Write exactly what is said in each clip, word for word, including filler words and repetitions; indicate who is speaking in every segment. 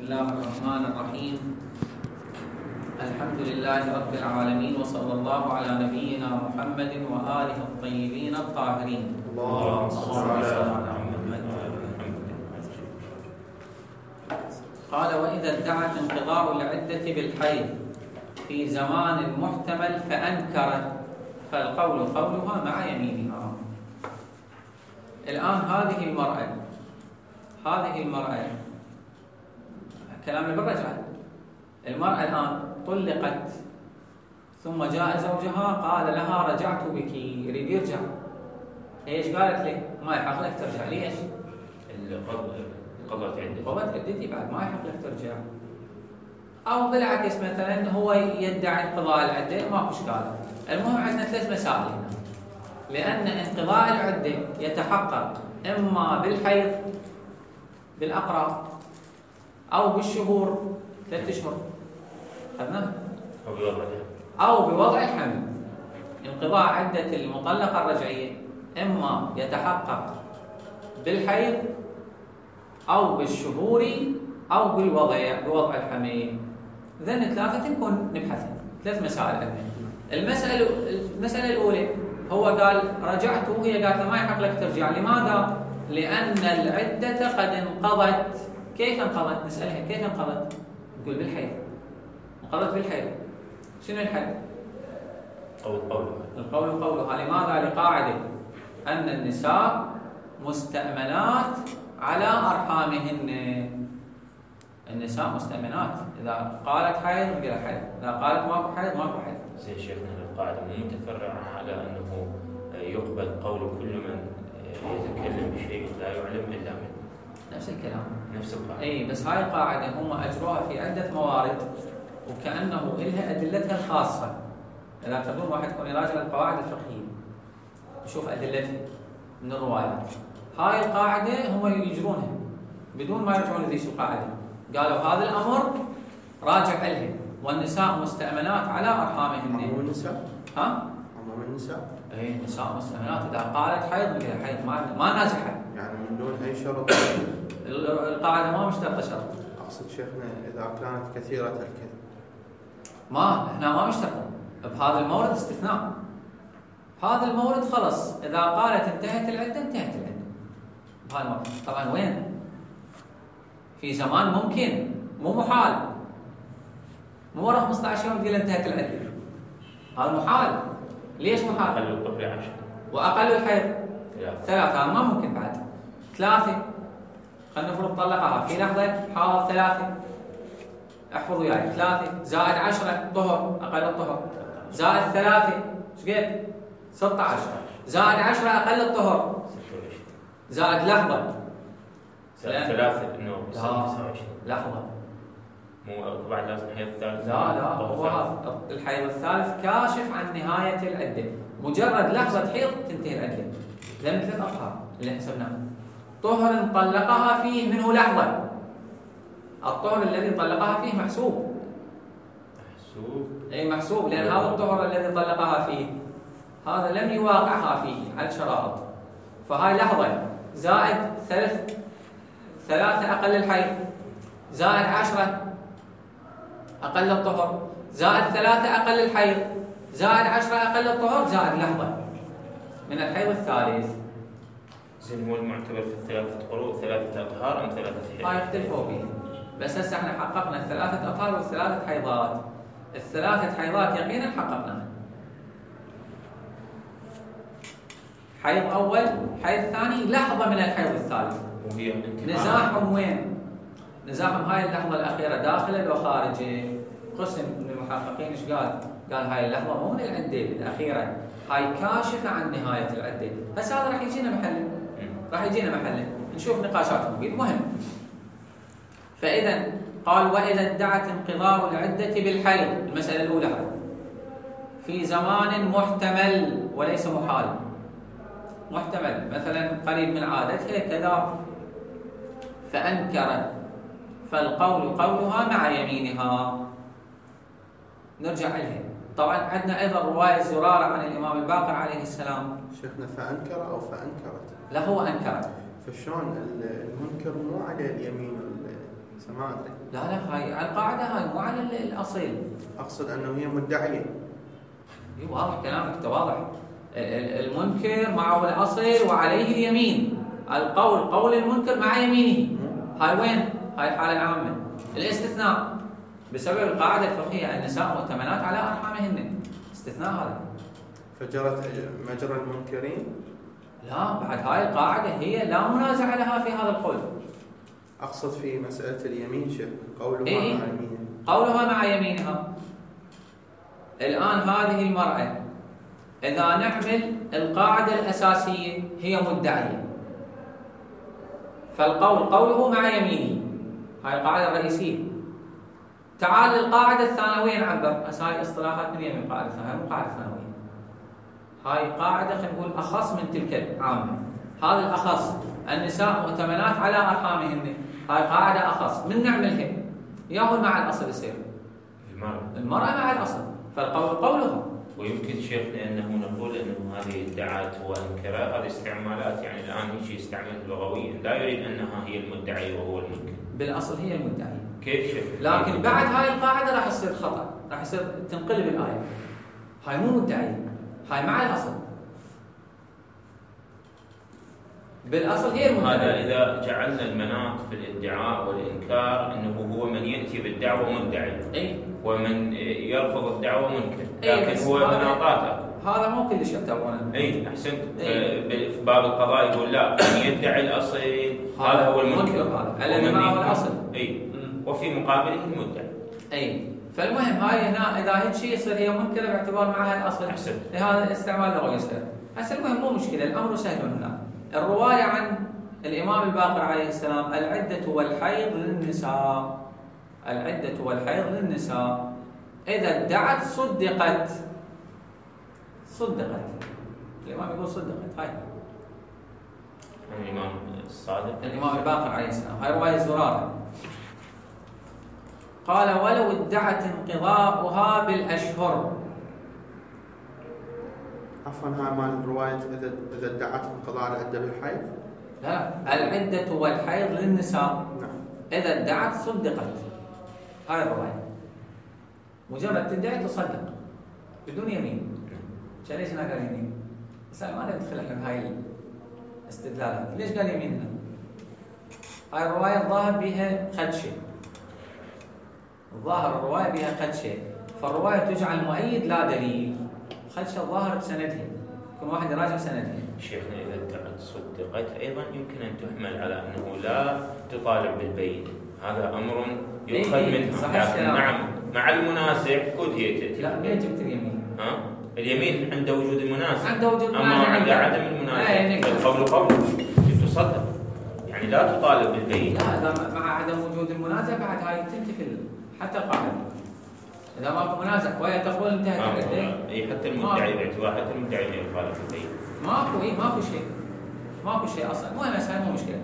Speaker 1: الله الرحمن الرحيم. الحمد لله رب العالمين، وصلى الله على نبينا محمد وآله الطيبين الطاهرين.
Speaker 2: اللهم صل على محمد.
Speaker 1: قال: وإذا ادعت انقضاء العدة بالحيض في زمان محتمل فأنكرت فالقول قولها مع يمينها. الآن هذه المرأة هذه المرأة كلامنا بالرجعة. المرأة الآن طلقت ثم جاء زوجها قال لها رجعت بك، يريد يرجع. ايش قالت لي؟ ما يحق لك ترجع. ليش؟
Speaker 2: قضت عدتي
Speaker 1: قضت عدتي بعد ما يحق لك ترجع. او بالعكس مثلا هو يدعي انقضاء العده، ماكو اشكال. المهم عندنا ثلاث مسائل هنا، لان انقضاء العده يتحقق اما بالحيض بالاقراء او بالشهور ثلاث اشهر خذناها،
Speaker 2: أو بوضع
Speaker 1: او بوضع الحمل. انقضاء عده المطلقه الرجعيه اما يتحقق بالحيض او بالشهور او بالوضع بوضع الحمل. ذن ثلاثه نكون نبحثها. ثلاث مسائل عندنا. المساله المساله الاولى هو قال رجعت، وهي قالت ما يحق لك ترجع. لماذا؟ لان العده قد انقضت. كيف انقضت؟ نسالها كيف انقضت؟ نقول بالحيض. انقضت بالحيض. شنو الحيض؟
Speaker 2: قول قولها
Speaker 1: القول قولها. لماذا؟ لقاعده ان النساء مستأمنات على ارحامهن. النساء مستأمنات، اذا قالت حيض نقول حيض، اذا قالت ماكو حيض ماكو حيض.
Speaker 2: زين شيخنا، القاعده مو متفرعه على انه يقبل قول كل من يتكلم بشيء لا يعلم الا منه.
Speaker 1: نفس الكلام،
Speaker 2: نفس القاعده.
Speaker 1: اي بس هاي القاعده هم اجروها في عده موارد، وكانه لها ادلتها الخاصه. اذا تقول واحد يكون يراجع القواعد الفقهيه يشوف ادلتها من الروايات. هاي القاعده هم يجرونها بدون ما يرجعون لذيش القاعده. قالوا هذا الامر راجع لها، والنساء مستأمنات على ارحامهن.
Speaker 3: عموم النساء؟
Speaker 1: ها؟
Speaker 3: عموم النساء؟
Speaker 1: اي النساء مستأمنات، اذا قالت حيض نقول حيض، ما ما نازحه.
Speaker 3: يعني من دون اي شرط؟
Speaker 1: القاعده ما مشترطه شرط.
Speaker 3: اقصد شيخنا اذا كانت كثيره الكذب.
Speaker 1: ما احنا ما مشترطه بهذا المورد، استثناء. هذا المورد خلص، اذا قالت انتهت العده انتهت العده. بهذا المورد طبعا وين؟ في زمان ممكن، مو محال. مو ورا خمسة عشر يوم تقول انتهت العده. هذا محال. ليش محال؟
Speaker 2: اقل الطهر عشر
Speaker 1: واقل الحيض
Speaker 2: ثلاثه.
Speaker 1: ثلاثه. ما ممكن بعد ثلاثه. خلينا نفرض طلقها في لحظه حاض ثلاثه. احفظوا وياي، ثلاثه زائد عشرة طهر، اقل الطهر، زائد ثلاثه ايش قد؟ ستة عشر، زائد عشرة اقل الطهر، زائد لحظه
Speaker 2: ثلاثه انه تسعة وعشرين.
Speaker 1: لحظه،
Speaker 2: مو بعد لازم حيض ثالث.
Speaker 1: لا لا هو هذا الحيض الثالث كاشف عن نهايه العده. مجرد لحظه حيض تنتهي العده. لان ثلاث اطهار اللي حسبناه. طهر طلقها فيه منه لحظه. الطهر الذي طلقها فيه محسوب.
Speaker 2: محسوب؟
Speaker 1: اي محسوب، لان هذا الطهر الذي طلقها فيه هذا لم يواقعها فيه على الشرائط. فهاي لحظه زائد ثلاث ثلاثه اقل الحيض، زائد عشرة اقل الطهر، زائد ثلاثه اقل الحيض، زائد عشرة اقل الطهر، زائد لحظه من الحيض الثالث.
Speaker 2: زين، هو المعتبر في الثلاثه قروء ثلاثه اطهار ام ثلاثه حيض؟
Speaker 1: ما يختلفوا فيه، بس هسه احنا حققنا الثلاثه اطهار والثلاثه حيضات. الثلاثه حيضات يقينا حققناها. حيض اول، حيض ثاني، لحظه من الحيض الثالث.
Speaker 2: وهي
Speaker 1: نزاحهم وين؟ نزاحهم هاي اللحظه الاخيره داخله لو خارجه. قسم من المحققين ايش قال؟ قال هاي اللحظه مو من العده الاخيره، هاي كاشفه عن نهايه العده. هسه هذا راح يجينا محله، راح يجينا محله نشوف نقاشاتهم. مهم. فاذا قال واذا ادعت انقضاء العده بالحيض، المساله الاولى هذه في زمان محتمل وليس محال. محتمل مثلا قريب من عادتها كذا فانكرت فالقول قولها مع يمينها. نرجع لها. طبعا عندنا ايضا روايه زراره عن الامام الباقر عليه السلام.
Speaker 3: شيخنا فانكر او فانكرت؟
Speaker 1: لا هو انكرت.
Speaker 3: فشلون المنكر مو عليه اليمين ما ادري.
Speaker 1: لا لا، هاي على القاعده، هاي مو على الاصيل.
Speaker 3: اقصد انه هي مدعيه.
Speaker 1: اي واضح كلامك، انت واضح. المنكر معه الاصل وعليه اليمين، القول قول المنكر مع يمينه. هاي وين؟ هاي الحاله العامه. الاستثناء بسبب القاعده الفقهيه النساء مؤتمنات على ارحامهن، استثناء هذا.
Speaker 3: فجرت مجرى المنكرين؟
Speaker 1: لا، بعد هاي القاعده هي لا منازع لها في هذا القول.
Speaker 3: اقصد في مساله اليمين شيخ، قولها
Speaker 1: إيه؟
Speaker 3: مع يمينها.
Speaker 1: قولها مع يمينها. الان هذه المراه اذا نعمل القاعده الاساسيه هي مدعيه، فالقول قوله مع يمينه، هاي القاعده الرئيسيه. تعال للقاعده الثانويه نعبر، هاي اصطلاحات من يمين القاعده الثانويه، مو قاعده ثانويه. هاي قاعده خلينا نقول اخص من تلك العامه. هذا الاخص، النساء مؤتمنات على ارحامهن، هاي قاعده اخص. من نعملها؟ ياهو مع الاصل يصير
Speaker 2: المرأة
Speaker 1: المرأة مع الاصل، فالقول قولها.
Speaker 2: ويمكن شيخنا انه نقول انه هذه ادعت وانكرت، هذه استعمالات يعني الان يجي يستعمل لغويا، لا يريد انها هي المدعي وهو المنكر.
Speaker 1: بالاصل هي المدعيه.
Speaker 2: كيف شيخ؟
Speaker 1: لكن بعد هاي القاعده راح يصير خطا، راح يصير تنقلب الايه. هاي مو مدعيه، هاي مع الاصل. بالاصل هي المدعيه.
Speaker 2: هذا اذا جعلنا المناط في الادعاء والانكار انه هو من ياتي بالدعوه مدعي،
Speaker 1: اي،
Speaker 2: ومن يرفض الدعوه منكر،
Speaker 1: أي،
Speaker 2: لكن هو مناطاته.
Speaker 1: هذا مو كل شيء يعتبرونه.
Speaker 2: اي احسنت. في باب القضاء يقول لا، من يدعي الاصل هذا هو المنكر،
Speaker 1: هذا الذي معه الاصل.
Speaker 2: اي، وفي مقابله المدعي.
Speaker 1: اي، فالمهم هاي هنا اذا هيك شيء يصير هي منكره باعتبار معها الاصل.
Speaker 2: احسنت.
Speaker 1: لهذا الاستعمال لغوي يصير. هسه المهم مو مشكله، الامر سهل هنا. الروايه عن الامام الباقر عليه السلام: العده والحيض للنساء، العده والحيض للنساء، اذا ادعت صدقت. صدقت، الامام يقول صدقت. هاي
Speaker 2: الامام الصادق
Speaker 1: الامام الباقر عليه السلام، هاي روايه زراره. قال: ولو ادعت انقضاؤها بالاشهر.
Speaker 3: عفوا، هاي مال روايه اذا اذا ادعت انقضاء العده بالحيض؟
Speaker 1: لا، العده والحيض للنساء،
Speaker 3: نعم،
Speaker 1: اذا ادعت صدقت. هاي الروايه مجرد تدعي تصدق بدون يمين. عشان ليش هنا قال يمين؟ بس ما ندخل احنا بهاي الاستدلالات. ليش قال يمين هنا؟ هاي الروايه الظاهر بها خدشه، الظاهر الروايه بها خدشه، فالروايه تجعل مؤيد لا دليل. خدشه الظاهر بسندها، كل واحد يراجع سندها.
Speaker 2: شيخنا اذا ادعت صدقت ايضا يمكن ان تحمل على انه لا تطالب بالبينه، هذا امر يؤخذ
Speaker 1: إيه
Speaker 2: منها، لكن مع مع المنازع قد هي تاتي.
Speaker 1: لا، ليه جبت اليمين؟
Speaker 2: ها؟ اليمين عند وجود المنازع،
Speaker 1: عند وجود
Speaker 2: اما عند عدم المنازع فالقول قول تصدق، يعني لا تطالب بالبينه.
Speaker 1: لا، اذا مع عدم وجود المنازع بعد هاي تنتفي حتى القاعده. اذا ماكو منازع وهي تقول انتهت العده.
Speaker 2: اي، حتى المدعي باعتبار حتى المدعي ما يخالف البينه.
Speaker 1: ماكو اي ماكو شيء، ماكو شيء اصلا. المهم هسه مو مشكله.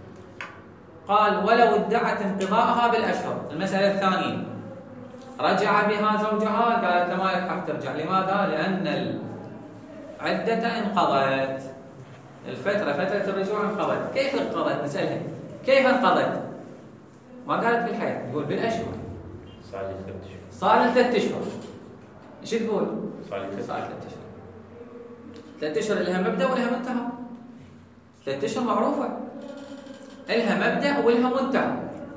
Speaker 1: قال: ولو ادعت انقضاءها بالاشهر. المساله الثانيه: رجع بها زوجها، قالت له ما لك حق ترجع. لماذا؟ لان العده انقضت، الفتره فتره الرجوع انقضت. كيف انقضت؟ نسالها كيف انقضت؟ ما قالت بالحيض، يقول بالاشهر.
Speaker 2: صار لي ثلاث اشهر.
Speaker 1: صار لي ثلاث اشهر. ايش تقول؟
Speaker 2: صار لي ثلاث
Speaker 1: اشهر. ثلاث اشهر لها مبدا ولها منتهى. ثلاث اشهر معروفه، لها مبدا ولها منتهى.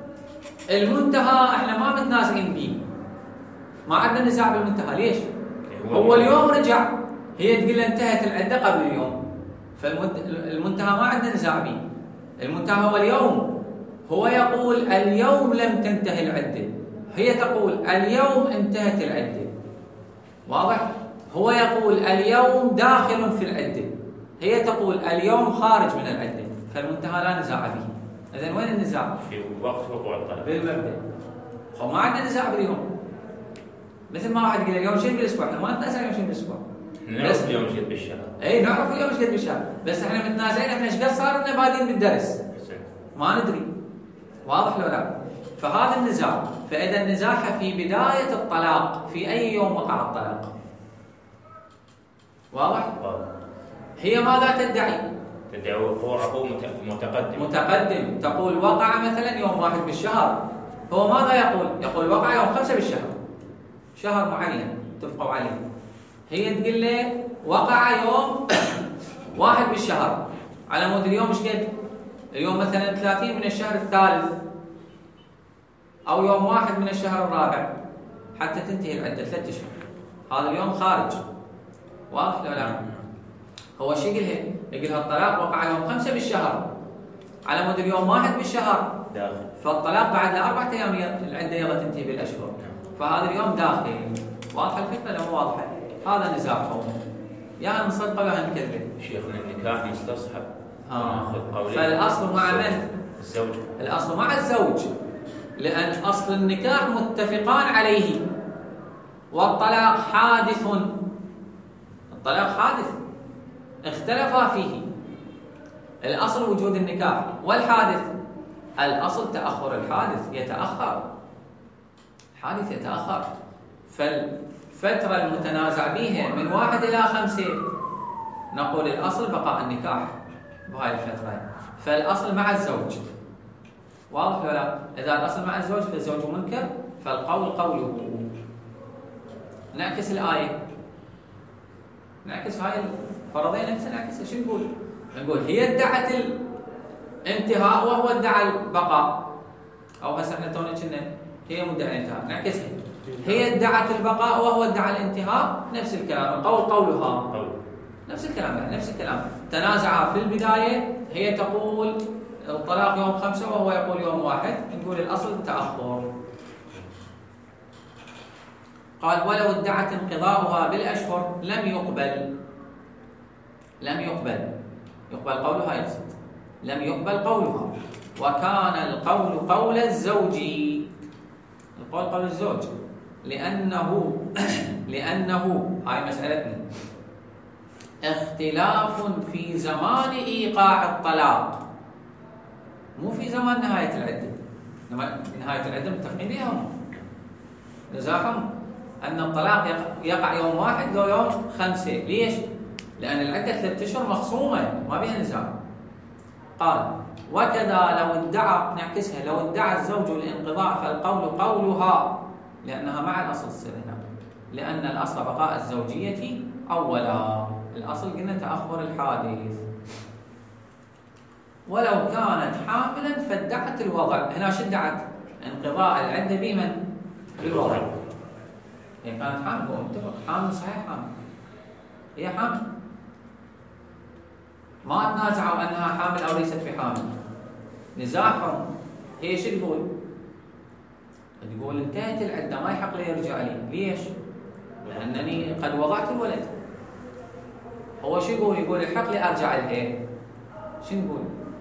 Speaker 1: المنتهى احنا ما متنازعين به، ما عندنا نزاع بالمنتهى. ليش؟ هو اليوم رجع، هي تقول له انتهت العده قبل اليوم، فالمنتهى ما عندنا نزاع به. المنتهى هو اليوم. هو يقول اليوم لم تنتهي العده، هي تقول اليوم انتهت العده. واضح؟ هو يقول اليوم داخل في العده، هي تقول اليوم خارج من العده، فالمنتهى لا نزاع به. اذن وين النزاع؟
Speaker 2: في وقت وقوع الطلب
Speaker 1: بالمبدا. هو ما عندنا نزاع باليوم. مثل ما واحد يقول اليوم شيء بالاسبوع، احنا ما نتنازع اليوم شيء بالاسبوع.
Speaker 2: نعرف اليوم شيء بالشهر.
Speaker 1: اي نعرف اليوم شيء بالشهر، بس احنا متنازعين احنا ايش قد صار لنا بادين بالدرس. ما ندري. واضح لو لا؟ فهذا النزاع. فاذا النزاع في بدايه الطلاق، في اي يوم وقع الطلاق. واضح؟
Speaker 2: واضح.
Speaker 1: هي ماذا تدعي؟
Speaker 2: تدعي وقوعه متقدم
Speaker 1: متقدم. تقول وقع مثلا يوم واحد بالشهر، هو ماذا يقول؟ يقول وقع يوم خمسة بالشهر، شهر معين اتفقوا عليه. هي تقول له وقع يوم واحد بالشهر، على مود اليوم ايش قد؟ اليوم مثلا ثلاثين من الشهر الثالث، او يوم واحد من الشهر الرابع، حتى تنتهي العده ثلاثة اشهر. هذا اليوم خارج، واضح ولا لا؟ هو شو يقولها؟ يقولها الطلاق وقع يوم خمسة بالشهر، على مود اليوم واحد بالشهر
Speaker 2: داخل،
Speaker 1: فالطلاق بعد له أربعة أيام العده يلا تنتهي بالاشهر، فهذا اليوم داخل. واضحه الفكره لو مو واضحه؟ هذا نزاعهم، يا نصدقه ولا نكذبه.
Speaker 2: شيخنا النكاح مستصحب،
Speaker 1: آه. فالاصل مع من؟
Speaker 2: الزوج.
Speaker 1: الاصل مع الزوج، لان اصل النكاح متفقان عليه، والطلاق حادث، الطلاق حادث اختلفا فيه. الاصل وجود النكاح، والحادث الاصل تاخر الحادث، يتاخر حادث يتاخر. فالفتره المتنازع بها من واحد الى خمسه، نقول الاصل بقاء النكاح بهاي الفتره، فالاصل مع الزوج. واضح ولا لا؟ اذا الاصل مع الزوج فالزوج منكر، فالقول قوله. نعكس الايه، نعكس هاي الفرضين نفسها، نعكسها. شو نقول؟ نقول هي ادعت الانتهاء وهو ادعى البقاء، او هسه احنا تونا كنا هي مدعي الانتهاء، نعكسها. هي ادعت البقاء وهو ادعى الانتهاء، نفس الكلام. القول قولها، نفس الكلام يعني نفس الكلام. تنازعا في البدايه، هي تقول الطلاق يوم خمسة وهو يقول يوم واحد، نقول الأصل التأخر. قال ولو ادعت انقضاؤها بالأشهر لم يقبل، لم يقبل يقبل قولها يقصد لم يقبل قولها، وكان القول قول الزوج، القول قول الزوج، لأنه لأنه هاي مسألتنا اختلاف في زمان إيقاع الطلاق، مو في زمان نهاية العدة. نهاية العدة متفقين بها هم، نزاعهم أن الطلاق يقع يوم واحد لو يوم خمسة. ليش؟ لأن العدة ثلاثة أشهر مخصومة ما بها نزاع. قال وكذا لو ادعى، نعكسها، لو ادعى الزوج الانقضاء فالقول قولها، لأنها مع الأصل تصير هنا، لأن الأصل بقاء الزوجية أولا، الأصل قلنا تأخر الحادث. ولو كانت حاملا فادعت الوضع، هنا شو ادعت؟ انقضاء العدة بمن؟ بالوضع. هي كانت حامل، هو متفق حامل، صحيح حامل، هي حامل، ما تنازعوا انها حامل او ليست بحامل. نزاعهم هي شو تقول؟ تقول انتهت العدة ما يحق لي يرجع لي. ليش؟ لانني قد وضعت الولد. هو شو يقول؟ يقول يحق لي ارجع لها. شو نقول؟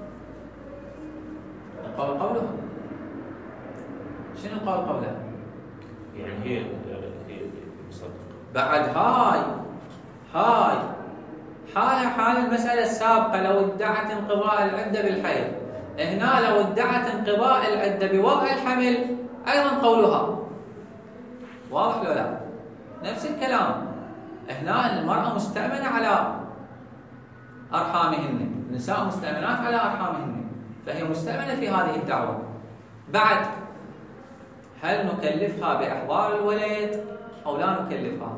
Speaker 1: القول قولها. شنو القول قولها؟
Speaker 2: يعني هي هي مصدق.
Speaker 1: بعد هاي هاي حالها حال المسألة السابقة، لو ادعت انقضاء العدة بالحيض، هنا لو ادعت انقضاء العدة بوضع الحمل أيضا قولها. واضح ولا لا؟ نفس الكلام. هنا المرأة مستأمنة على أرحامهن، النساء مستأمنات على أرحامهن، فهي مستأمنة في هذه الدعوة. بعد هل نكلفها بإحضار الولد أو لا نكلفها؟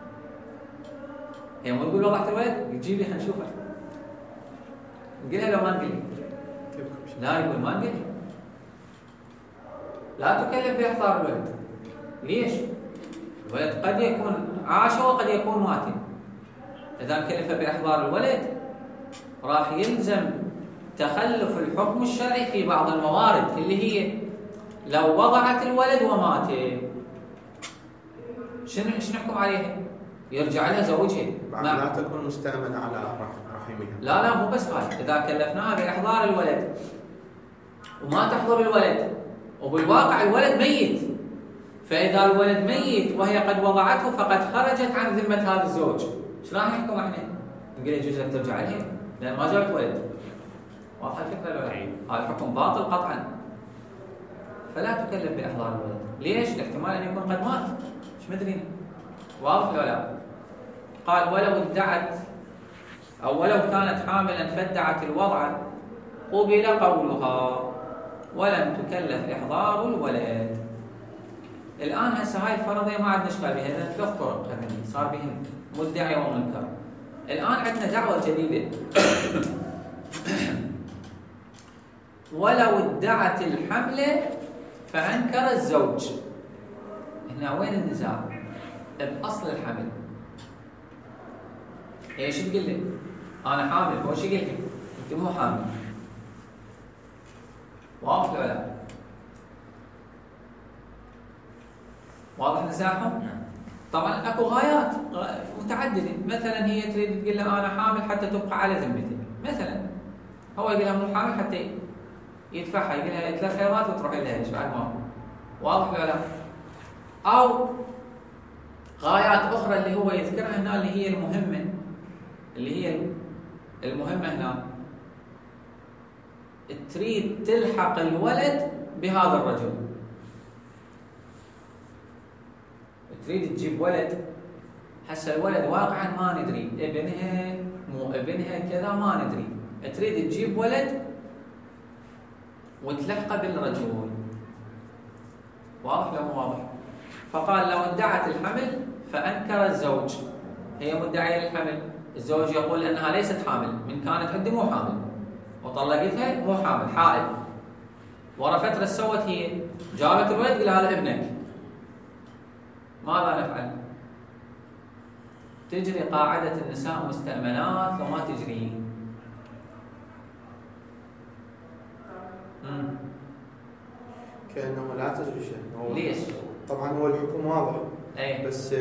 Speaker 1: هي مو نقول وضعت الولد، تجيب لي حنشوفها، نقولها لو ما نقول لا، يقول ما نقول لا تكلف بإحضار الولد. ليش؟ الولد قد يكون عاش وقد يكون مات. إذا كلف بإحضار الولد راح يلزم تخلف الحكم الشرعي في بعض الموارد، اللي هي لو وضعت الولد ومات شنو شنو نحكم عليها؟ يرجع لها زوجها.
Speaker 3: لا تكون مستأمنة على رحمها.
Speaker 1: لا لا مو بس هاي، إذا كلفناها بإحضار الولد وما تحضر الولد، وبالواقع الولد ميت، فإذا الولد ميت وهي قد وضعته فقد خرجت عن ذمة هذا الزوج، شو راح نحكم احنا؟ نقول يجوز لك ترجع لها لأن ما جابت ولد. واضحة الفكرة ولا لا؟ هذا الحكم باطل قطعا، فلا تكلف بإحضار الولد. ليش؟ الاحتمال أن يكون قد مات، مش مدرين. واضح ولا لا؟ قال ولو ادعت أو ولو كانت حاملا فادعت الوضع قبل قولها ولم تكلف إحضار الولد. الآن هسه هاي الفرضية ما عندنا إشكال بها، لأن ثلاث طرق هذني صار بهم مدعي ومنكر. الآن عندنا دعوة جديدة ولو ادعت الحمل فأنكر الزوج. هنا وين النزاع؟ بأصل الحمل. ايش تقول لي؟ أنا حامل، هو شو قلت لي؟ أنت مو حامل. واضح ولا لا؟ واضح نزاعهم؟ طبعا اكو غايات متعدده، مثلا هي تريد تقول له انا حامل حتى تبقى على ذمتي، مثلا هو يقول لها مو حامل حتى يدفعها، يقول لها ثلاث خيارات وتروح لها ايش بعد ما. واضح ولا لا؟ او غايات اخرى اللي هو يذكرها هنا اللي هي المهمه، اللي هي المهمه هنا تريد تلحق الولد بهذا الرجل، تريد تجيب ولد. هسه الولد واقعا ما ندري ابنها مو ابنها كذا ما ندري، تريد تجيب ولد وتلحقه بالرجل. واضح لو مو واضح؟ فقال لو ادعت الحمل فانكر الزوج، هي مدعيه الحمل، الزوج يقول انها ليست حامل، من كانت عندي مو حامل وطلقتها مو حامل حائل. ورا فتره سوت هي جابت الولد قال هذا ابنك، ماذا نفعل؟ تجري قاعدة النساء مستأمنات لو ما تجري. مم.
Speaker 3: كأنه لا تجري شيء.
Speaker 1: ليش؟
Speaker 3: طبعا هو الحكم واضح.
Speaker 1: أي.
Speaker 3: بس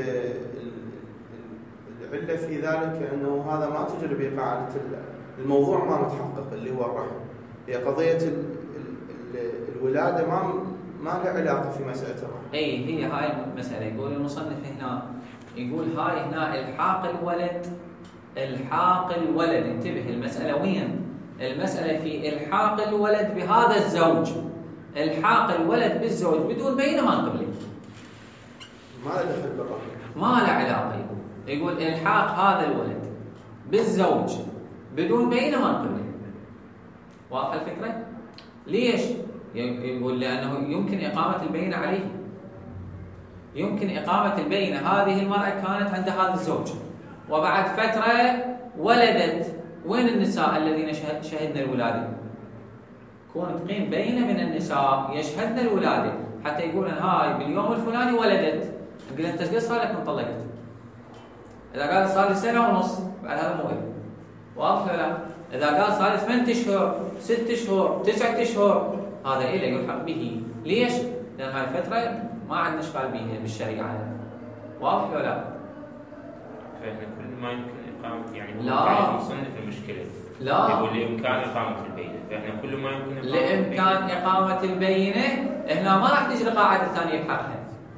Speaker 3: العلة في ذلك أنه هذا ما تجري بقاعدة الموضوع ما متحقق اللي هو الرحم. هي قضية الولادة ما ما له علاقة في مسألة الرحم.
Speaker 1: اي هي هاي المسألة. يقول المصنف هنا، يقول هاي هنا الحاق الولد، الحاق الولد، انتبه المسألة وين؟ المسألة في الحاق الولد بهذا الزوج، الحاق الولد بالزوج بدون بينة ما قبله.
Speaker 3: ما له دخل بالرحم.
Speaker 1: ما له علاقة. يقول يقول الحاق هذا الولد بالزوج بدون بينة ما قبله. واضحة الفكرة؟ ليش؟ يقول لأنه يمكن إقامة البينة عليه، يمكن إقامة البينة. هذه المرأة كانت عند هذا الزوج وبعد فترة ولدت. وين النساء الذين شهدن الولادة؟ كون تقيم بينة من النساء يشهدن الولادة حتى يقولن هاي باليوم الفلاني ولدت. نقول أنت ايش صار لك من طلقت؟ إذا قال صار لي سنة ونص بعد هذا مو إيه. واضح ولا لا؟ إذا قال صار لي ثمانية أشهر، ست أشهر، تسعة أشهر، هذا إيه اللي يلحق به. ليش؟ لأن هاي الفترة ما عندنا إشكال بها بالشريعة. واضح ولا لا؟
Speaker 2: فإحنا كل ما يمكن إقامة يعني
Speaker 1: لا
Speaker 2: يصنف المشكلة.
Speaker 1: لا
Speaker 2: يقول لإمكان إقامة البينة، فإحنا كل ما يمكن إقامة
Speaker 1: لإمكان إقامة البينة. هنا ما راح تجري قاعدة ثانية يلحقها.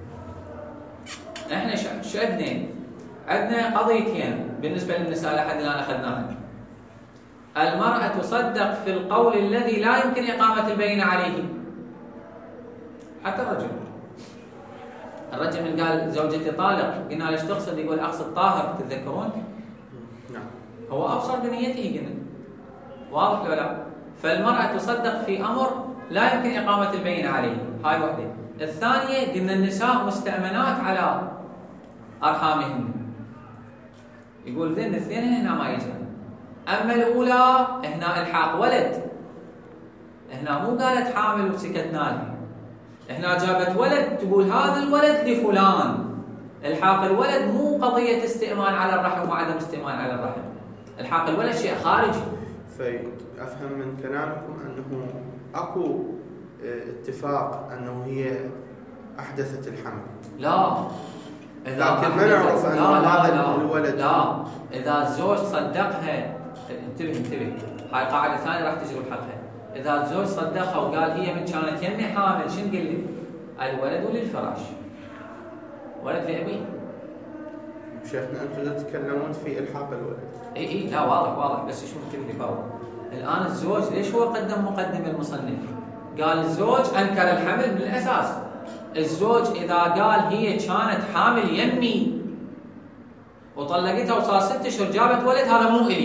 Speaker 1: إحنا شو عندنا؟ عندنا قضيتين بالنسبة للنساء لحد الآن أخذناها. المرأة تصدق في القول الذي لا يمكن إقامة البينة عليه. حتى الرجل الرجل من قال زوجتي طالق، قلنا ليش تقصد؟ يقول أقصد طاهر. تتذكرون؟
Speaker 3: نعم.
Speaker 1: هو أبصر بنيته قلنا. واضح ولا لا؟ فالمرأة تصدق في أمر لا يمكن إقامة البينة عليه. هاي واحدة. الثانية قلنا النساء مستأمنات على أرحامهن. يقول ذن الاثنين هنا ما يجري. أما الأولى هنا الحاق ولد، هنا مو قالت حامل وسكتنا لها، هنا جابت ولد تقول هذا الولد لفلان. الحاق الولد مو قضية استئمان على الرحم وعدم استئمان على الرحم. الحاق الولد شيء خارجي.
Speaker 3: فأفهم من كلامكم أنه أكو اتفاق أنه هي أحدثت الحمل.
Speaker 1: لا إذا
Speaker 3: لكن ما نعرف أن هذا الولد.
Speaker 1: لا إذا الزوج صدقها، انتبه انتبه هاي قاعدة ثانية راح تجري بحقها. إذا الزوج صدقها وقال هي من كانت يمي حامل، شنو نقول لي؟ الولد للفراش، ولد لأبي.
Speaker 3: شيخنا أنتم تتكلمون في إلحاق الولد.
Speaker 1: إي إي لا واضح واضح، بس شو انتبه فاور. الآن الزوج ليش هو قدم مقدمة المصنف؟ قال الزوج أنكر الحمل من الأساس. الزوج إذا قال هي كانت حامل يمي وطلقتها وصار ست أشهر جابت ولد، هذا مو إلي،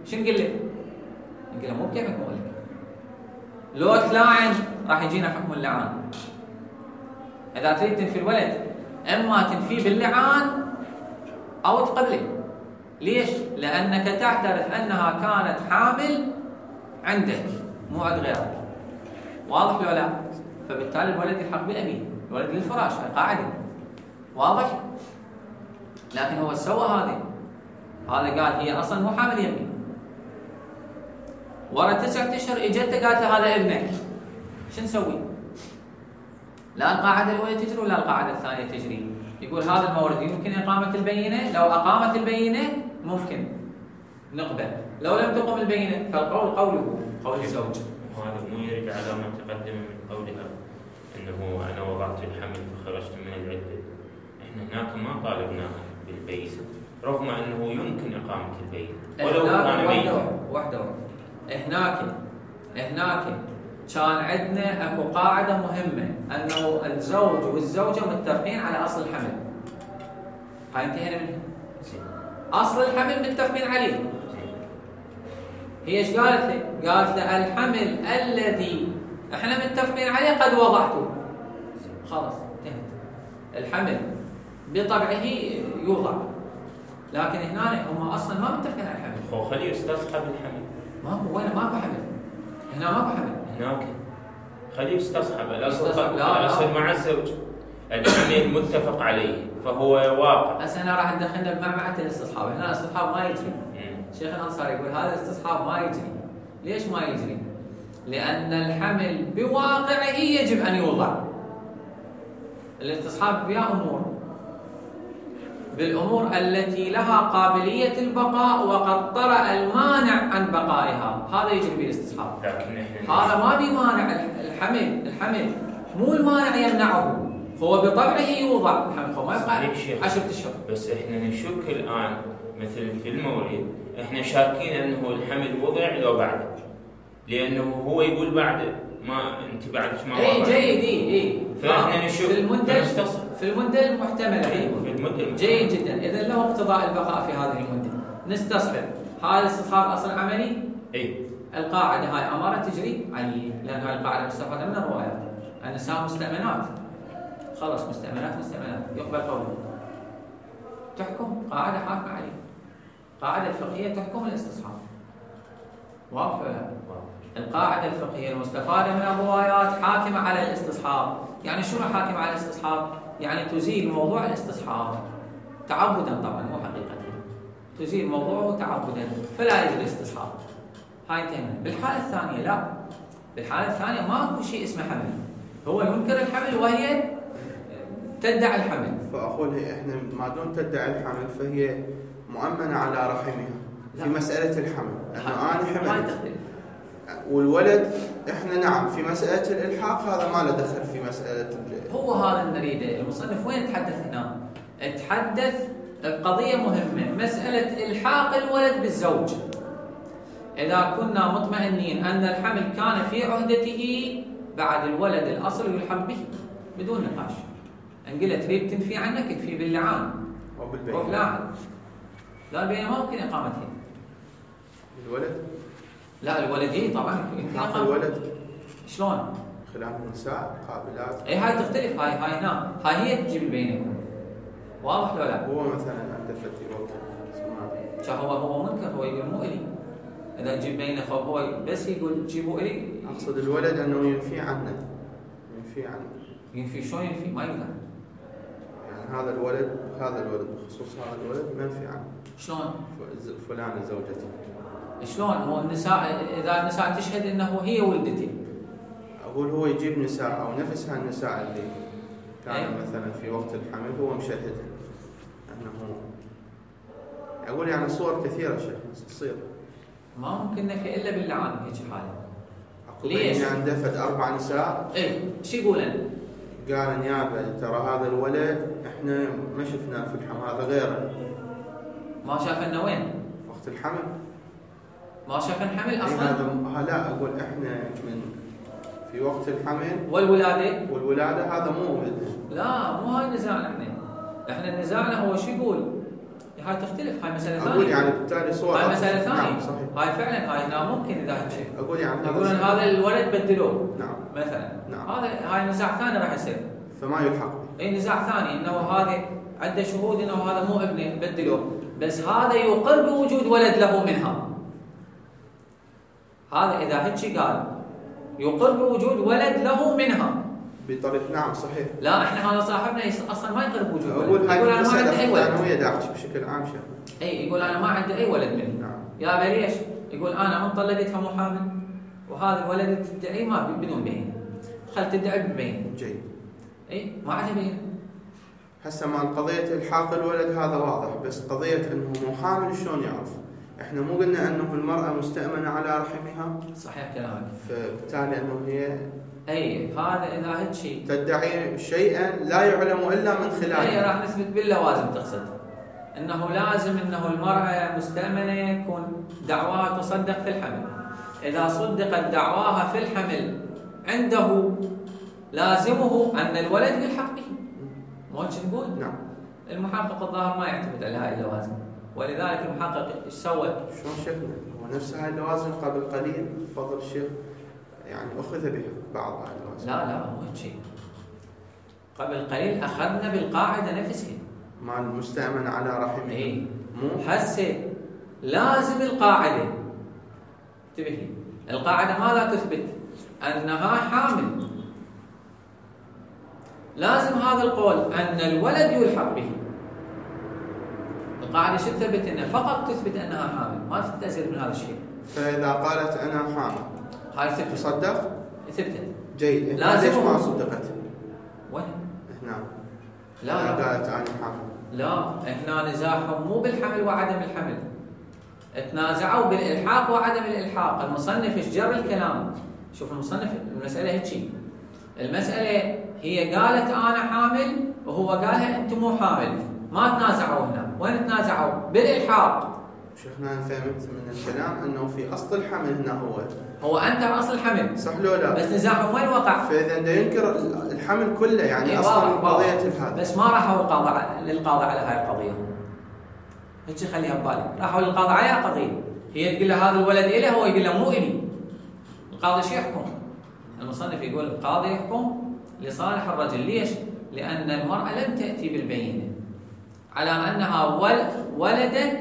Speaker 1: شو نقول له؟ نقول له مو بكيفك مولك. لو تلاعن راح يجينا حكم اللعان. اذا تريد تنفي الولد اما تنفيه باللعان او تقبله. ليش؟ لانك تعترف انها كانت حامل عندك مو عند غيرك. واضح لو لا؟ فبالتالي الولد يلحق بالامين، الولد للفراش، هاي قاعده. واضح؟ لكن هو سوى هذه. هذا قال هي اصلا مو حامل يمين. ورا تسعة اشهر اجته قالت له هذا ابنك. شو نسوي؟ لا القاعده الاولى تجري ولا القاعده الثانيه تجري؟ يقول هذا المورد يمكن اقامه البينه، لو اقامت البينه ممكن نقبل، لو لم تقم البينه فالقول قوله قول الزوج.
Speaker 2: وهذا مو يرجع على ما تقدم من قولها انه انا وضعت الحمل فخرجت من العده. احنا هناك ما طالبناها بالبينه رغم انه يمكن اقامه البينه ولو كان ميتا.
Speaker 1: وحده هناك هناك كان عندنا اكو قاعده مهمه انه الزوج والزوجه متفقين على اصل الحمل. هاي انتهينا منها. اصل الحمل متفقين عليه. هي ايش قالت له؟ قالت له الحمل الذي احنا متفقين عليه قد وضعته. خلاص انتهت. الحمل بطبعه يوضع، لكن هنا هم اصلا ما متفقين على الحمل.
Speaker 2: هو خليه يستصحب الحمل.
Speaker 1: ما هو وين ماكو حمل. هنا ماكو حمل.
Speaker 2: هناك خليه يستصحب. الاصل الاصل مع الزوج الحمل متفق عليه فهو واقع.
Speaker 1: هسه هنا راح ندخلنا بمعمعة الاستصحاب. هنا الاستصحاب ما يجري. الشيخ الانصاري يقول هذا الاستصحاب ما يجري. ليش ما يجري؟ لان الحمل بواقعه يجب ان يوضع. الاستصحاب فيها امور، بالامور التي لها قابليه البقاء وقد طرأ المانع عن بقائها، هذا يجري بالاستصحاب. هذا ما بيمانع الحمل، الحمل مو المانع يمنعه، هو بطبعه يوضع الحمل، هو ما يبقى عشرة اشهر.
Speaker 2: بس احنا نشك الان مثل في المولد، احنا شاكين انه الحمل وضع لو بعده، لانه هو يقول بعده، ما انت بعدك ما
Speaker 1: اي جيد. اي اي
Speaker 2: فاحنا نشوف
Speaker 1: في المده في المده المحتمله.
Speaker 2: في المده
Speaker 1: جيد جدا. اذا له اقتضاء البقاء في هذه المده نستصحب. هذا الاستصحاب اصل عملي.
Speaker 2: اي
Speaker 1: القاعده هاي اماره تجري عليه، لان هاي القاعده مستفاده من الروايات. النساء مستأمنات، خلص مستأمنات مستأمنات يقبل قوله. تحكم قاعده حاكمه عليه، قاعده فقهيه تحكم الاستصحاب. واضح ولا لا؟ القاعده الفقهيه المستفاده من الروايات حاكمه على الاستصحاب. يعني شنو حاكمه على الاستصحاب؟ يعني تزيل موضوع الاستصحاب تعبدا، طبعا مو حقيقه، تزيل موضوعه تعبدا فلا يجوز الاستصحاب. هاي انتهينا. بالحاله الثانيه لا، بالحاله الثانيه ماكو شيء اسمه حمل، هو ينكر الحمل وهي تدعي الحمل.
Speaker 3: فاقول هي احنا ما دون تدعي الحمل فهي مؤمنه على رحمها في مساله الحمل، انه انا حملت والولد احنا نعم في مساله الالحاق هذا ما له دخل في مساله.
Speaker 1: هو هذا اللي نريده. المصنف وين يتحدث هنا؟ تحدث بقضيه مهمه، مساله الحاق الولد بالزوج. اذا كنا مطمئنين ان الحمل كان في عهدته بعد الولد الاصل يلحق به بدون نقاش. ان قلت تريد تنفي عنك تنفي باللعان
Speaker 3: وبالبينه.
Speaker 1: روح لاعن. لا البينه ما ممكن اقامتها.
Speaker 3: الولد؟
Speaker 1: لا الولدين طبعا يمكن
Speaker 3: اقامه. الولد
Speaker 1: شلون؟
Speaker 3: خلاف النساء قابلات.
Speaker 1: اي هاي تختلف. هاي هاي هنا هاي هي تجيب البينه. واضح لو لا؟
Speaker 3: هو مثلا عنده فتي وقت سمعت.
Speaker 1: هو هو منكر، هو يقول مو الي. اذا تجيب بينه هو بس يقول جيبوا الي.
Speaker 3: اقصد الولد انه ينفي عنه. ينفي عنه.
Speaker 1: ينفي شلون ينفي؟ ما يقدر.
Speaker 3: يعني هذا الولد هذا الولد بخصوص هذا الولد منفي عنه.
Speaker 1: شلون؟
Speaker 3: فلانه زوجتي.
Speaker 1: شلون؟ هو النساء اذا النساء تشهد انه هي ولدتي.
Speaker 3: اقول هو يجيب نساء او نفس هالنساء اللي كان
Speaker 1: أيه؟
Speaker 3: مثلا في وقت الحمل هو مشهد انه اقول يعني صور كثيره شيخ تصير.
Speaker 1: ما ممكن نفي الا باللعان هيك حاله.
Speaker 3: ليش؟ يعني عنده فد اربع نساء.
Speaker 1: اي شو يقولن؟
Speaker 3: قال نيابه ترى هذا الولد احنا ما شفناه في الحمل هذا غيره.
Speaker 1: ما شافنا وين؟
Speaker 3: وقت الحمل.
Speaker 1: ما شافن حمل اصلا؟
Speaker 3: هذا لا اقول احنا من في وقت الحمل
Speaker 1: والولاده.
Speaker 3: والولاده هذا مو ولدنا.
Speaker 1: لا مو هاي نزاعنا احنا. احنا نزاعنا هو شو يقول؟ هاي تختلف، هاي مسألة ثانية.
Speaker 3: أقول يعني بالتالي صور
Speaker 1: هاي مسألة ثانية.
Speaker 3: نعم صحيح.
Speaker 1: هاي فعلا هاي لا ممكن إذا شيء.
Speaker 3: أقول يعني
Speaker 1: يقولون هذا الولد بدلوه.
Speaker 3: نعم.
Speaker 1: مثلا.
Speaker 3: نعم.
Speaker 1: هذا هاي نزاع ثاني راح يصير.
Speaker 3: فما يلحق.
Speaker 1: أي نزاع ثاني إنه هذا عنده شهود إنه هذا مو ابنه بدلوه، بس هذا يقر بوجود ولد له منها. هذا إذا هيك قال يقر بوجود ولد له منها.
Speaker 3: بطريقة نعم صحيح.
Speaker 1: لا احنا هذا صاحبنا اصلا ما يقر بوجود ولد.
Speaker 3: أقول هاي
Speaker 1: يقول انا ما عندي اي ولد.
Speaker 3: ثانوية داعش بشكل عام شيخ.
Speaker 1: اي يقول انا ما عندي اي ولد منه.
Speaker 3: نعم.
Speaker 1: يا ليش؟ يقول انا من طلقتها مو حامل وهذا الولد تدعي ما بدون بين. خل تدعي ببين.
Speaker 3: جيد.
Speaker 1: اي ما عاد بين.
Speaker 3: هسه مال قضية الحاق الولد هذا واضح، بس قضية انه مو حامل شلون يعرف؟ احنا مو قلنا انه المرأة مستأمنة على رحمها؟
Speaker 1: صحيح كلامك.
Speaker 3: فبالتالي انه هي
Speaker 1: اي هذا اذا هيك شيء
Speaker 3: تدعي شيئا لا يعلم الا من خلاله.
Speaker 1: اي راح نثبت باللوازم تقصد. انه لازم انه المرأة مستأمنة يكون دعواها تصدق في الحمل. اذا صدقت دعواها في الحمل عنده لازمه ان الولد يلحق به. مو هيك نقول؟
Speaker 3: نعم.
Speaker 1: المحقق الظاهر ما يعتمد على هاي اللوازم، ولذلك المحقق ايش سوى؟
Speaker 3: شلون شيخنا؟ هو نفس هاي اللوازم قبل قليل فضل الشيخ يعني اخذ بها بعض هاي اللوازم.
Speaker 1: لا لا مو هيك شيء. قبل قليل اخذنا بالقاعده نفسها.
Speaker 3: مال المستأمن على رحمه.
Speaker 1: اي
Speaker 3: مو
Speaker 1: هسه لازم القاعده انتبهي، القاعده ماذا تثبت؟ انها حامل. لازم هذا القول ان الولد يلحق به. القاعده شو تثبت؟ انها فقط تثبت انها حامل، ما تستأثر من هذا الشيء.
Speaker 3: فاذا قالت انا حامل
Speaker 1: هاي ثبتت.
Speaker 3: تصدق؟
Speaker 1: ثبتت.
Speaker 3: جيد.
Speaker 1: لازم
Speaker 3: ليش ما صدقت؟
Speaker 1: وين؟
Speaker 3: هنا.
Speaker 1: لا
Speaker 3: لا
Speaker 1: لا.
Speaker 3: قالت انا حامل.
Speaker 1: لا هنا نزاعهم مو بالحمل وعدم الحمل. تنازعوا بالالحاق وعدم الالحاق. المصنف ايش جر الكلام؟ شوف المصنف المساله هيك شيء. المساله هي قالت انا حامل وهو قالها انت مو حامل. ما تنازعوا هنا، وين تنازعوا؟ بالالحاق.
Speaker 3: شيخنا انا فهمت من الكلام انه في اصل الحمل هنا هو
Speaker 1: هو انت اصل الحمل
Speaker 3: صح لو لا؟
Speaker 1: بس نزاعهم وين وقع؟
Speaker 3: فاذا بده ينكر الحمل كله يعني
Speaker 1: إيه
Speaker 3: اصلا
Speaker 1: واضح
Speaker 3: قضيه
Speaker 1: واضح.
Speaker 3: هذا.
Speaker 1: بس ما راحوا القاضي للقاضي على هاي القضيه. هيك خليها ببالك، راحوا للقاضي على قضيه، هي تقول له هذا الولد إله، هو يقول له مو إلي. القاضي شو يحكم؟ المصنف يقول القاضي يحكم لصالح الرجل. ليش؟ لأن المرأة لم تأتي بالبينة على أنها ولدت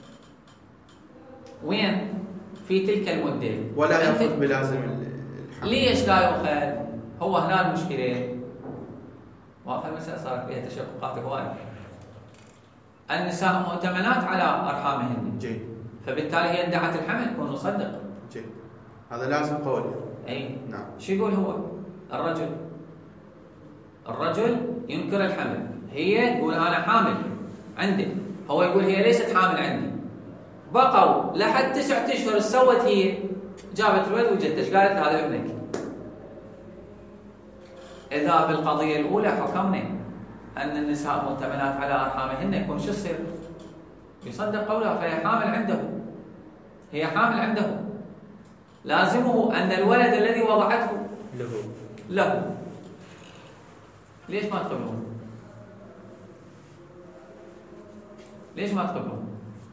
Speaker 1: وين؟ في تلك المدة.
Speaker 3: ولا يأخذ بلازم الحمل.
Speaker 1: ليش لا يأخذ؟ هو هنا المشكلة. واضح المسألة صارت فيها تشققات هواية. النساء مؤتمنات على أرحامهن.
Speaker 3: جيد.
Speaker 1: فبالتالي هي ادعت الحمل يكون مصدق.
Speaker 3: جيد. هذا لازم قول.
Speaker 1: اي
Speaker 3: نعم.
Speaker 1: شو يقول هو؟ الرجل الرجل ينكر الحمل، هي تقول انا حامل عندي، هو يقول هي ليست حامل عندي. بقوا لحد تسعة اشهر ايش سوت هي؟ جابت الولد وجدته، قالت هذا ابنك. اذا بالقضيه الاولى حكمنا ان النساء مؤتمنات على ارحامهن، يكون شو يصير؟ يصدق قولها، فهي حامل عنده، هي حامل عنده، لازمه أن الولد الذي وضعته
Speaker 2: له
Speaker 1: له. ليش ما تقبلون؟ ليش ما تقبلون؟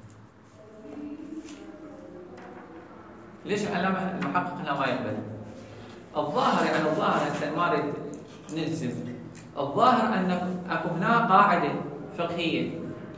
Speaker 1: ليش المحقق هنا ما يقبل؟ الظاهر يعني الظاهر هسه ما اريد نلزم، الظاهر ان اكو هنا قاعده فقهيه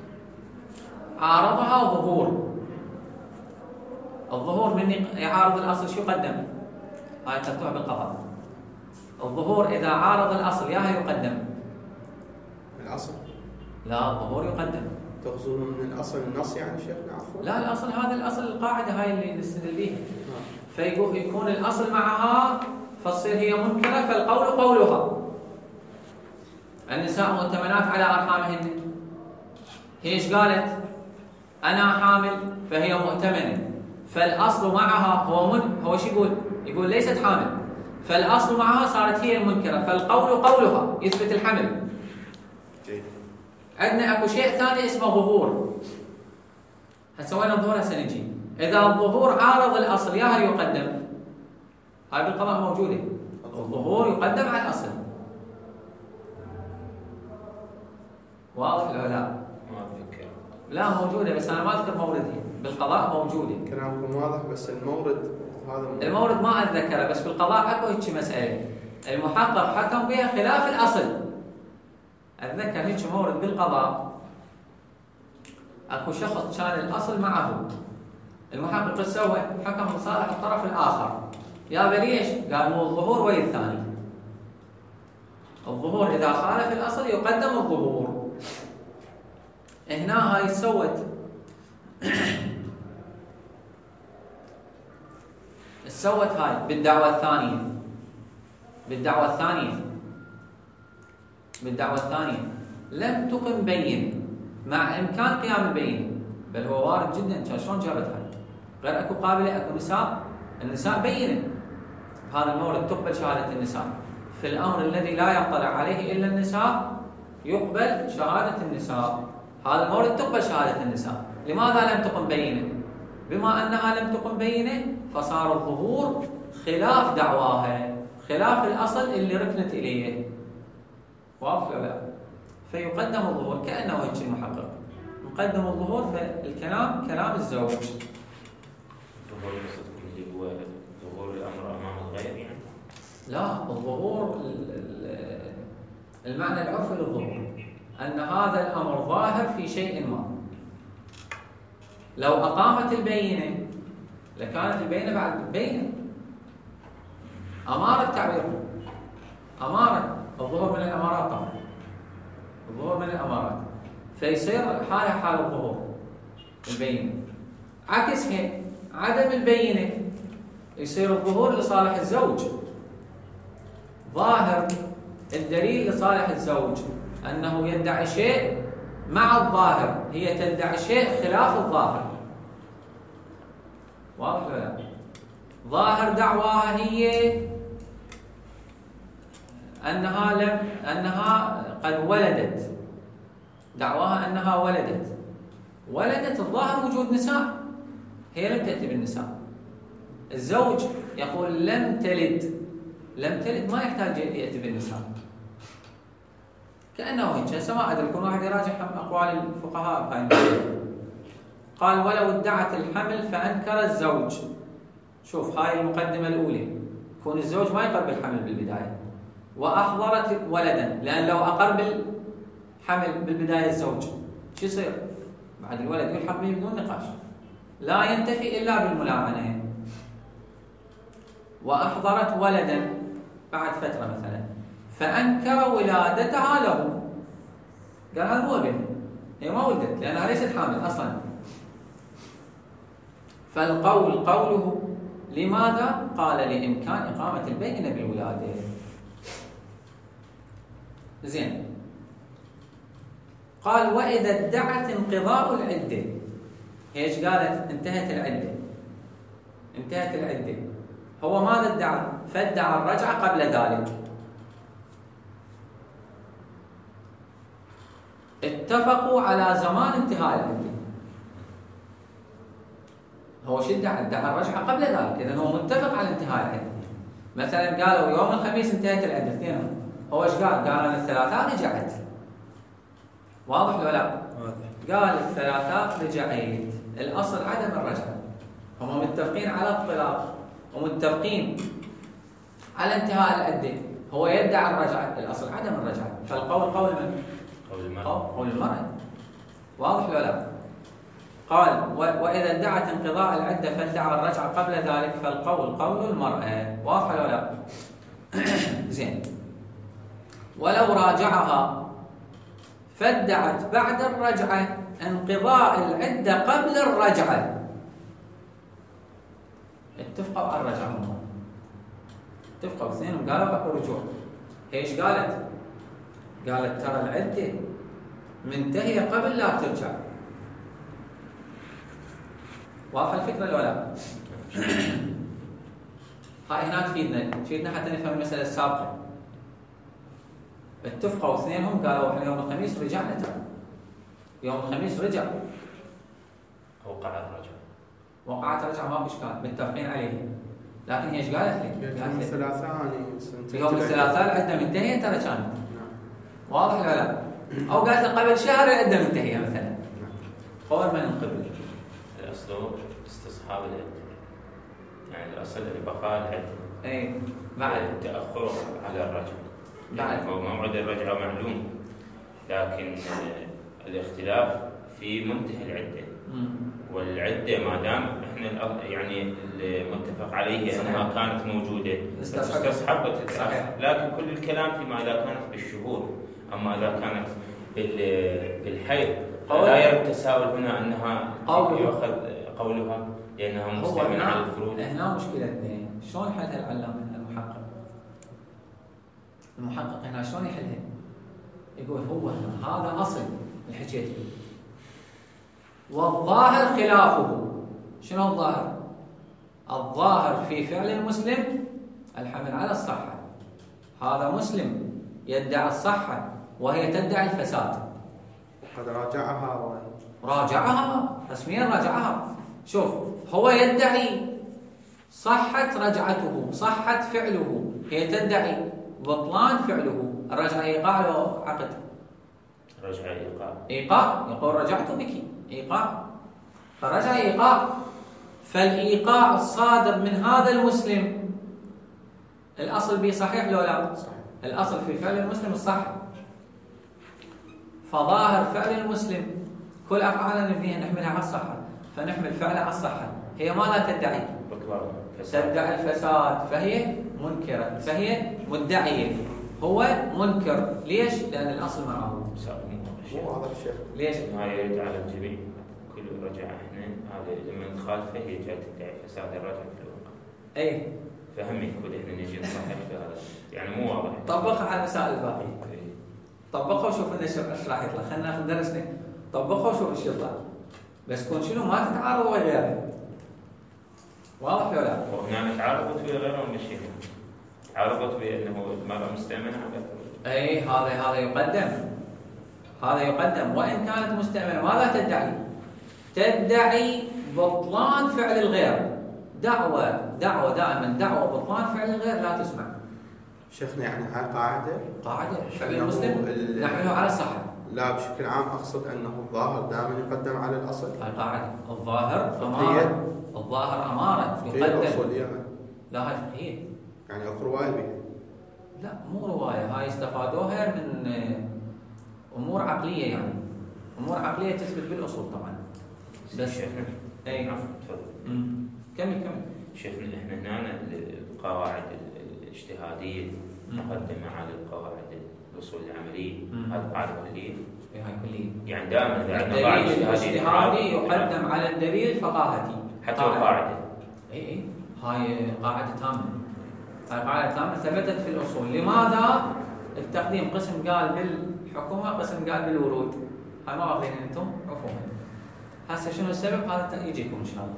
Speaker 1: عارضها ظهور. الظهور من يعارض الاصل شو يقدم؟ هاي تكتبها بالقضاء. الظهور اذا عارض الاصل ياها يقدم.
Speaker 3: الاصل؟
Speaker 1: لا الظهور يقدم.
Speaker 3: تقصدون من الاصل النص يعني شيخنا عفوا؟
Speaker 1: لا الاصل هذا الاصل القاعده هاي اللي نستدل بيها. فيقول يكون الاصل معها فتصير هي منكره، فالقول قولها. النساء مؤتمنات على ارحامهن، هي ايش قالت؟ انا حامل فهي مؤتمنه، فالاصل معها هو من هو شو يقول؟ يقول ليست حامل، فالاصل معها صارت هي المنكره، فالقول قولها يثبت الحمل.
Speaker 3: جيد.
Speaker 1: عندنا اكو شيء ثاني اسمه ظهور. هسه وين الظهور؟ هسه نجي. اذا الظهور عارض الاصل ياها يقدم. هاي بالقضاء موجوده. الظهور يقدم على الاصل. واضح ولا لا؟
Speaker 2: ما اتذكر.
Speaker 1: لا موجوده بس انا ما اذكر موردها بالقضاء موجوده.
Speaker 3: كلامكم واضح بس المورد هذا مورد.
Speaker 1: المورد ما اتذكره بس بالقضاء اكو هيك مساله المحقق حكم بها خلاف الاصل. اتذكر هيك مورد بالقضاء اكو شخص كان الاصل معه المحقق ايش سوى؟ حكم بصالح الطرف الاخر. يا ليش؟ قال مو الظهور ولا الثاني. الظهور اذا خالف الاصل يقدم الظهور. هنا هاي سوت سوت هاي بالدعوه الثانيه بالدعوه الثانيه بالدعوه الثانيه لم تقم بين مع امكان قيام البينه، بل هو وارد جدا. شلون جابت هاي؟ غير اكو قابله اكو نساء، النساء بينه هذا المورد تقبل شهاده النساء. في الامر الذي لا يطلع عليه الا النساء يقبل شهاده النساء. هذا المورد تقبل شهاده النساء. لماذا لم تقم بينه؟ بما انها لم تقم بينه فصار الظهور خلاف دعواها، خلاف الاصل اللي ركنت اليه. واضح ولا لا؟ فيقدم الظهور كانه هيك المحقق مقدم الظهور. فالكلام كلام الزوج.
Speaker 2: الظهور قصدكم اللي هو ظهور الامر امام الغير يعني؟
Speaker 1: لا، الظهور المعنى العرفي للظهور ان هذا الامر ظاهر في شيء ما. لو اقامت البينه لكانت البينه بعد بينه. اماره تعبير اماره الظهور من الامارات طبعا. الظهور من الامارات فيصير حالها حال الظهور البينه. عكسها عدم البينه يصير الظهور لصالح الزوج. ظاهر الدليل لصالح الزوج انه يدعي شيء مع الظاهر، هي تدعي شيء خلاف الظاهر. واضح ولا لا؟ ظاهر دعواها هي انها لم انها قد ولدت، دعواها انها ولدت ولدت الظاهر وجود نساء، هي لم تأتي بالنساء. الزوج يقول لم تلد، لم تلد ما يحتاج يأتي بالنساء. كأنه هيك هسه ما أدري يكون واحد يراجع أقوال الفقهاء بهاي. قال ولو ادعت الحمل فأنكر الزوج. شوف هاي المقدمة الأولى، يكون الزوج ما يقر بالحمل بالبداية وأحضرت ولدا، لأن لو أقر بالحمل بالبداية الزوج شو يصير؟ بعد الولد يلحق به بدون نقاش، لا ينتفي إلا بالملاعنة. وأحضرت ولدا بعد فترة مثلا فأنكر ولادتها له، قال هذا مو ابن، هي ما ولدت لأنها ليست حامل أصلا. فالقول قوله لماذا؟ قال لإمكان إقامة البينة بالولادة. زين. قال وإذا ادعت انقضاء العدة، ايش قالت؟ انتهت العدة، انتهت العدة. هو ماذا ادعى؟ فادعى الرجعة قبل ذلك. اتفقوا على زمان انتهاء العدة. هو شو ادعى؟ ادعى الرجعة قبل ذلك، إذن هو متفق على انتهاء العدة. مثلا قالوا يوم الخميس انتهت العدة اثنينهم، هو ايش قال؟ قال أنا الثلاثاء رجعت. واضح ولا لا؟ واضح. قال الثلاثاء رجعت، الأصل عدم الرجعة. هم متفقين على الطلاق ومتفقين على انتهاء العدة، هو يدعي الرجعة، الأصل عدم الرجعة. فالقول قول من؟
Speaker 2: قول المرأة.
Speaker 1: قول المرأة. واضح ولا لا؟ قال وإذا ادعت انقضاء العدة فادعى الرجعة قبل ذلك فالقول قول المرأة. واضح ولا لا؟ زين. ولو راجعها فادعت بعد الرجعة انقضاء العدة قبل الرجعة، اتفقوا على الرجعة هم، اتفقوا اثنينهم قالوا اكو رجوع. ايش قالت؟ قالت ترى العدة منتهية قبل لا ترجع. واضحة الفكرة ولا لا؟ هاي هنا تفيدنا تفيدنا حتى نفهم المسألة السابقة. اتفقوا اثنينهم قالوا احنا يوم الخميس رجعنا ترى، يوم الخميس رجع،
Speaker 2: وقع الرجعة،
Speaker 1: وقعت رجعة ما بإشكال، متفقين عليه. لكن هي ايش قالت لي؟
Speaker 3: يوم الثلاثاء
Speaker 1: يوم الثلاثاء العدة منتهية ترى كانت. واضح ولا لا؟ أو قالت لي قبل شهر العدة منتهية مثلا. قول من القبل؟
Speaker 2: الأصل استصحاب العدة، يعني الأصل بقاء العدة.
Speaker 1: اي بعد
Speaker 2: التأخر على الرجعة.
Speaker 1: بعد
Speaker 2: هو موعد الرجعة معلوم، لكن الاختلاف في منتهى العدة.
Speaker 1: مم.
Speaker 2: والعدة ما دام احنا يعني المتفق عليه
Speaker 1: صحيح.
Speaker 2: انها كانت موجودة استصحب وتتأخر، لكن كل الكلام فيما اذا كانت بالشهور، اما اذا كانت بالحيض لا يرد التساؤل هنا انها يؤخذ قولها لانها مستمنة على الفروض.
Speaker 1: هنا مشكلتنا شلون حلها العلامة المحقق؟ المحقق هنا شلون يحلها؟ يقول هو هذا اصل الحكيت فيه والظاهر خلافه. شنو الظاهر؟ الظاهر في فعل المسلم الحمل على الصحة. هذا مسلم يدعي الصحة وهي تدعي الفساد.
Speaker 3: قد راجعها
Speaker 1: راجعها رسميا، راجعها. شوف هو يدعي صحة رجعته، صحة فعله، هي تدعي بطلان فعله. الرجعة إيقاع له عقد؟
Speaker 2: رجعة إيقاع.
Speaker 1: إيقاع، يقول رجعت بك، إيقاع، فرجع إيقاع. فالإيقاع الصادر من هذا المسلم الأصل به صحيح لو لا؟
Speaker 3: صحيح.
Speaker 1: الأصل في فعل المسلم الصحة. فظاهر فعل المسلم كل أفعالنا نبنيها نحملها على الصحة، فنحمل فعلها على الصحة. هي ما لا تدعي، تدعي الفساد، فهي منكرة، فهي مدعية. هو منكر. ليش؟ لأن الأصل معه.
Speaker 3: مو واضح شيء.
Speaker 1: ليش؟
Speaker 2: ما يرد على الجميع. كل رجع احنا هذا لما نخالفه هي جاء تدعي فساد الرجع في الواقع.
Speaker 1: اي
Speaker 2: فهم يقول احنا نجي نصحح بهذا، يعني مو واضح.
Speaker 1: طبقها على المسائل الباقية. طبقها وشوف لنا ايش راح يطلع. خلينا ناخذ درسنا، طبقها وشوف ايش يطلع. بس تكون شنو ما تتعارض ويا غيرها. واضح ولا لا؟
Speaker 2: وهنا تعارضت ويا غيرها ولا شيء؟ تعارضت بانه المرأة مستأمنة على
Speaker 1: اي هذا هذا يقدم، هذا يقدم وان كانت مستأمنة. ماذا تدعي؟ تدعي بطلان فعل الغير. دعوة دعوة دائما دعوة بطلان فعل الغير لا تسمع.
Speaker 3: شيخنا يعني هاي قاعدة؟
Speaker 1: قاعدة فعل المسلم نحمله على الصحة.
Speaker 3: لا بشكل عام أقصد أنه الظاهر دائما يقدم على الأصل.
Speaker 1: هاي قاعدة. الظاهر أمارة. الظاهر أمارة يقدم.
Speaker 3: أصولية.
Speaker 1: لا هاي فقهية.
Speaker 3: يعني أكو رواية بها.
Speaker 1: لا مو رواية، هاي استفادوها من أمور عقلية، يعني أمور عقلية تثبت بالأصول طبعا.
Speaker 2: بس شيخنا
Speaker 1: اي
Speaker 2: نعم تفضل.
Speaker 1: كمل كمل.
Speaker 2: شيخنا احنا هنا القواعد الاجتهادية مقدمة على القواعد الأصول العملية. هذه قاعدة كلية.
Speaker 1: اي هاي كلية.
Speaker 2: يعني دائما
Speaker 1: الدليل الاجتهادي يقدم على الدليل الفقاهتي.
Speaker 2: حتى القاعدة.
Speaker 1: اي اي هاي قاعدة تامة. هاي قاعدة تامة ثبتت في الأصول. لماذا التقديم قسم قال بالحكومة قسم قال بالورود؟ هاي ما واخذين انتم عفوها. هسه شنو السبب؟ هذا يجيكم ان شاء الله.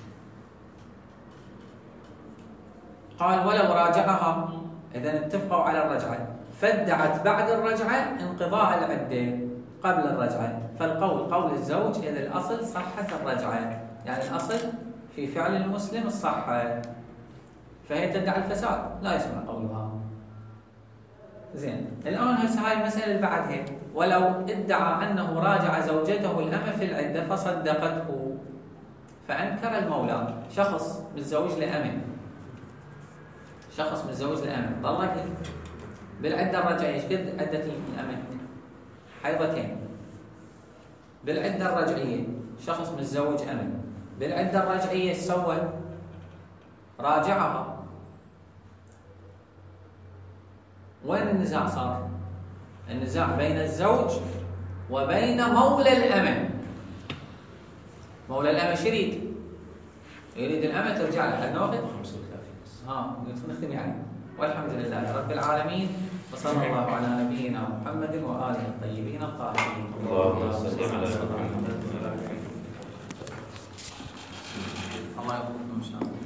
Speaker 1: قال ولو راجعها، اذا اتفقوا على الرجعه فادعت بعد الرجعه انقضاء العده قبل الرجعه، فالقول قول الزوج اذا الاصل صحه الرجعه، يعني الاصل في فعل المسلم الصحه، فهي تدعي الفساد لا يسمع قولها. زين الان هسه هاي المساله اللي بعدها، ولو ادعى انه راجع زوجته الأمة في العده فصدقته فانكر المولى. شخص متزوج لأمة، شخص متزوج لأمة ضلك بالعده الرجعيه. ايش قد عده الأمة؟ حيضتين. بالعده الرجعيه شخص متزوج أمة، بالعده الرجعيه ايش سوى؟ راجعها. وين النزاع صار؟ النزاع بين الزوج وبين مولى الأمة. مولى الأمة شريك يريد الأمة ترجع له. حد ناخذ؟
Speaker 2: خمسة وثلاثين.
Speaker 1: ها نختم يعني. والحمد لله رب العالمين، وصلى الله على نبينا محمد وآله الطيبين الطاهرين.
Speaker 2: اللهم صل على محمد.
Speaker 1: الله يقبلكم ان شاء الله.